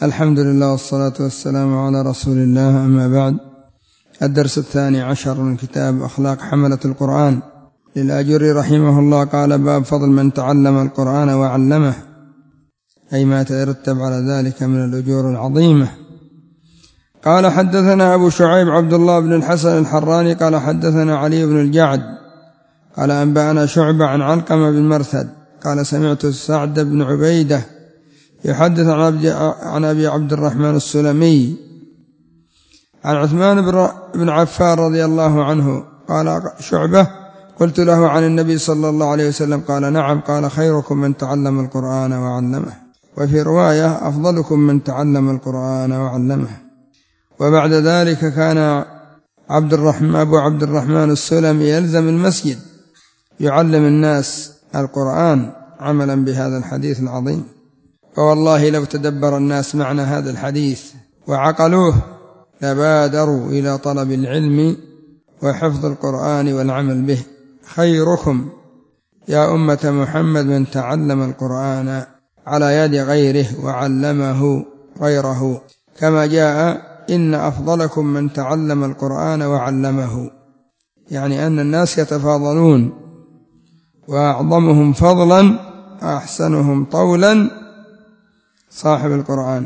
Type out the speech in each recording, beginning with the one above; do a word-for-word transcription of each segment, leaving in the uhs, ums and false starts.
الحمد لله والصلاة والسلام على رسول الله، أما بعد. الدرس الثاني عشر من كتاب أخلاق حملة القرآن للآجري رحمه الله. قال: باب فضل من تعلم القرآن وعلمه، أي ما ترتب على ذلك من الأجور العظيمة. قال: حدثنا أبو شعيب عبد الله بن الحسن الحراني قال: حدثنا علي بن الجعد قال: أنبأنا شعبة عن علقمة بن مرثد قال: سمعت سعد بن عبيدة يحدث عن أبي عبد الرحمن السلمي عن عثمان بن عفان رضي الله عنه قال: شعبة: قلت له عن النبي صلى الله عليه وسلم؟ قال: نعم. قال: خيركم من تعلم القرآن وعلمه. وفي رواية: أفضلكم من تعلم القرآن وعلمه. وبعد ذلك كان عبد الرحمن أبو عبد الرحمن السلمي يلزم المسجد يعلم الناس القرآن عملا بهذا الحديث العظيم. فوالله لو تدبر الناس معنى هذا الحديث وعقلوه لبادروا إلى طلب العلم وحفظ القرآن والعمل به. خيركم يا أمة محمد من تعلم القرآن على يد غيره وعلمه غيره، كما جاء: إن أفضلكم من تعلم القرآن وعلمه، يعني أن الناس يتفاضلون، وأعظمهم فضلا أحسنهم طولا صاحب القرآن.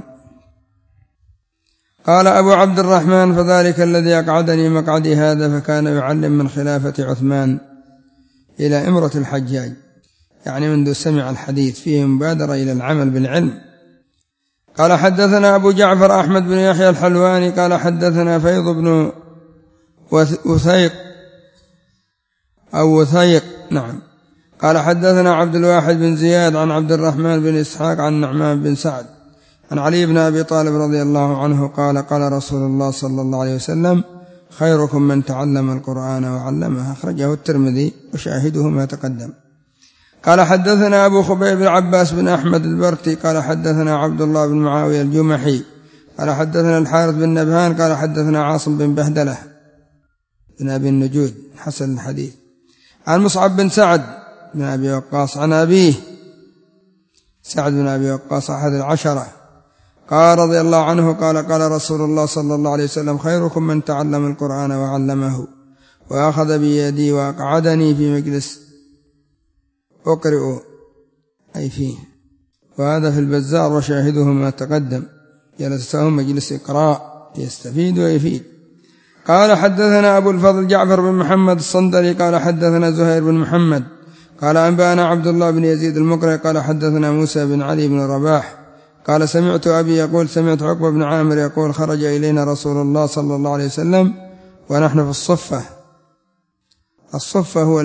قال أبو عبد الرحمن: فذلك الذي أقعدني مقعدي هذا، فكان يعلم من خلافة عثمان إلى إمرة الحجاج، يعني منذ سمع الحديث فيه مبادرة إلى العمل بالعلم. قال: حدثنا أبو جعفر أحمد بن يحيى الحلواني قال: حدثنا فيض بن وثيق أو وثيق نعم قال: حدثنا عبد الواحد بن زياد عن عبد الرحمن بن إسحاق عن نعمان بن سعد عن علي بن أبي طالب رضي الله عنه قال: قال رسول الله صلى الله عليه وسلم: خيركم من تعلم القرآن وعلمه. أخرجه الترمذي وشاهده ما تقدم. قال: حدثنا أبو خبيب العباس بن أحمد البرتي قال: حدثنا عبد الله بن معاوية الجمحي قال: حدثنا الحارث بن نبهان قال: حدثنا عاصم بن بهدلة بن أبي النجود حسن الحديث عن مصعب بن سعد بن أبي وقاص عن أبيه سعد بن أبي وقاص أحد العشرة قال رضي الله عنه قال: قال رسول الله صلى الله عليه وسلم: خيركم من تعلم القرآن وعلمه، وأخذ بيدي وأقعدني في مجلس أقرئ أي فيه. وهذا في البزار وشاهده ما تقدم، جلسته مجلس إقراء يستفيد ويفيد. قال: حدثنا أبو الفضل جعفر بن محمد الصندلي قال: حدثنا زهير بن محمد قال: أنبأنا عبد الله بن يزيد المقرئ قال: حدثنا موسى بن علي بن رباح قال: سمعت أبي يقول: سمعت عقبة بن عامر يقول: خرج إلينا رسول الله صلى الله عليه وسلم ونحن في الصفة. الصفة هو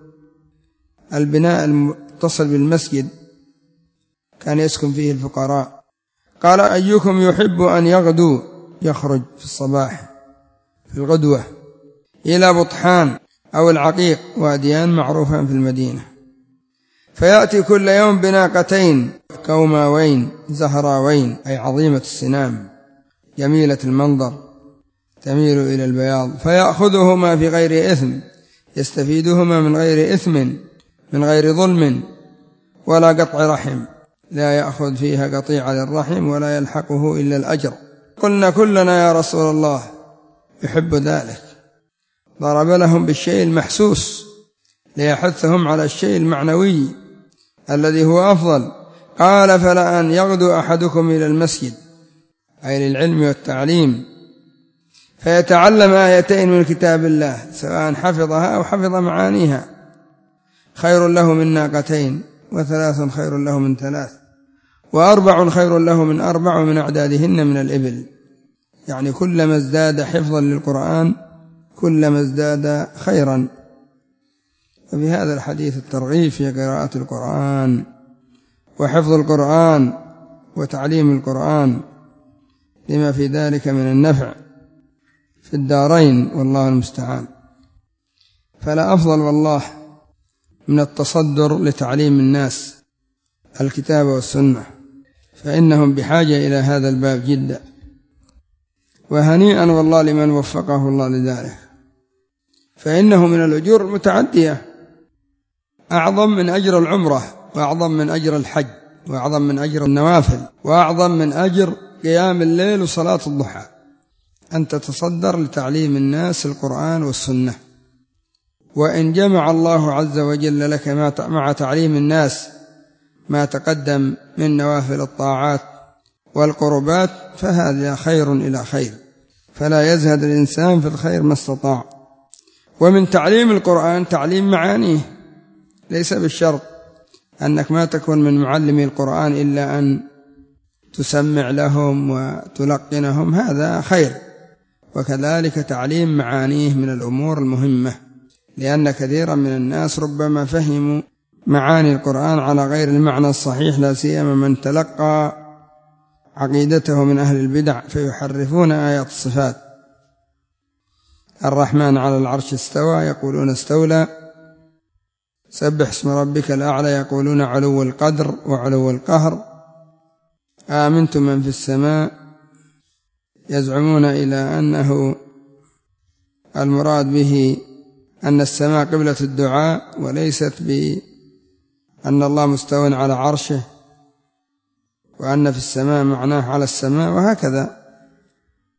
البناء المتصل بالمسجد كان يسكن فيه الفقراء. قال: أيكم يحب أن يغدو، يخرج في الصباح في الغدوة إلى بطحان أو العقيق، واديان معروفان في المدينة، فيأتي كل يوم بناقتين كوماوين زهراوين، أي عظيمة السنام جميلة المنظر تميل إلى البياض، فيأخذهما في غير إثم، يستفيدهما من غير إثم من غير ظلم ولا قطع رحم، لا يأخذ فيها قطيع للرحم ولا يلحقه إلا الأجر. قلنا: كلنا يا رسول الله يحب ذلك. ضرب لهم بالشيء المحسوس ليحثهم على الشيء المعنوي الذي هو أفضل. قال: فلأن يغدو أحدكم إلى المسجد، أي للعلم والتعليم، فيتعلم آيتين من كتاب الله، سواء حفظها أو حفظ معانيها، خير له من ناقتين، وثلاث خير له من ثلاث، وأربع خير له من أربع، ومن أعدادهن من الإبل. يعني كلما ازداد حفظا للقرآن كلما ازداد خيرا. وفي هذا الحديث الترغيب في قراءة القرآن وحفظ القرآن وتعليم القرآن لما في ذلك من النفع في الدارين، والله المستعان. فلا أفضل والله من التصدر لتعليم الناس الكتاب والسنة، فإنهم بحاجة إلى هذا الباب جدا. وهنيئا والله لمن وفقه الله لذلك، فإنه من الأجور المتعدية، أعظم من أجر العمرة، وأعظم من أجر الحج، وأعظم من أجر النوافل، وأعظم من أجر قيام الليل وصلاة الضحى، أن تتصدر لتعليم الناس القرآن والسنة. وإن جمع الله عز وجل لك مع تعليم الناس ما تقدم من نوافل الطاعات والقربات فهذا خير إلى خير، فلا يزهد الإنسان في الخير ما استطاع. ومن تعليم القرآن تعليم معانيه، ليس بالشرط أنك ما تكون من معلمي القرآن إلا أن تسمع لهم وتلقنهم، هذا خير. وكذلك تعليم معانيه من الأمور المهمة، لأن كثيرا من الناس ربما فهموا معاني القرآن على غير المعنى الصحيح، لا سيما من تلقى عقيدته من أهل البدع فيحرفون آيات الصفات. الرحمن على العرش استوى يقولون استولى، سبح اسم ربك الأعلى يقولون علو القدر وعلو القهر، آمنتم من في السماء يزعمون إلى أنه المراد به أن السماء قبلة الدعاء وليست بأن الله مستوى على عرشه، وأن في السماء معناه على السماء، وهكذا.